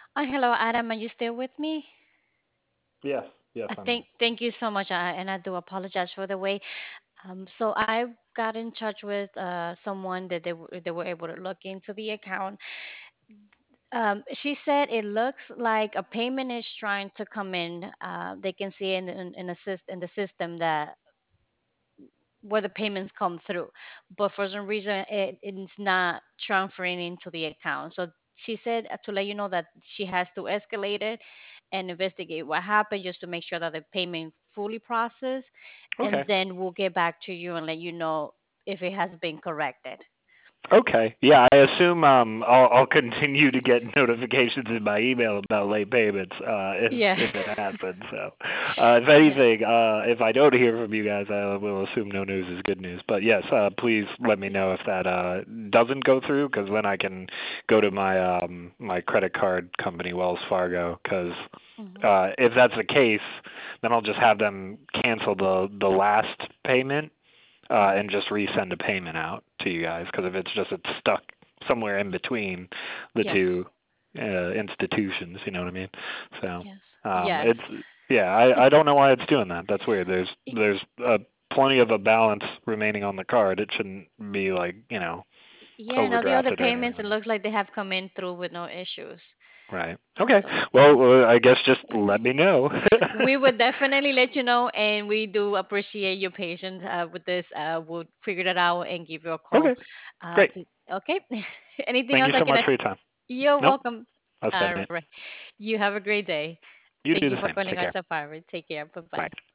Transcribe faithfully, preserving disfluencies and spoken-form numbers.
Uh, hello, Adam. Are you still with me? Yes, yes, I I'm here. think thank you so much, uh, and I do apologize for the way. Um, so I got in touch with uh, someone that they were, they were able to look into the account. Um, she said it looks like a payment is trying to come in. Uh, they can see in in, in, a, sys- in the system that where the payments come through, but for some reason it, it's not transferring into the account. So she said uh, to let you know that she has to escalate it and investigate what happened just to make sure that the payment fully processed, and Okay. then we'll get back to you and let you know if it has been corrected. Okay. Yeah, I assume um I'll I'll continue to get notifications in my email about late payments uh if Yeah. if it happens. So, uh if Yeah. anything, uh if I don't hear from you guys, I will assume no news is good news. But yes, uh please let me know if that uh doesn't go through cuz then I can go to my um my credit card company Wells Fargo cuz Mhm. uh if that's the case, then I'll just have them cancel the the last payment uh, Mhm. and just resend a payment out to you guys. Because if it's just it's stuck somewhere in between the Yes. two uh, institutions, you know what I mean? So Yes. um, Yes. it's yeah, I I don't know why it's doing that. That's weird. There's there's uh, plenty of a balance remaining on the card. It shouldn't be like you know Yeah, and all the other overdrafted or anything payments, it like that. looks like they have come in through with no issues. Right. Okay. So Well, uh, I guess just let me know. we would definitely let you know, and we do appreciate your patience uh, with this. Uh, we'll figure that out and give you a call. Okay. Uh, Great. to, okay. Anything Thank you else I so can? much for Ass- your time. You're Nope. welcome. I'll spend All it. right. You have a great day. You Thank do you the for same. calling Take care. us a pirate. Take care. Bye Bye. bye.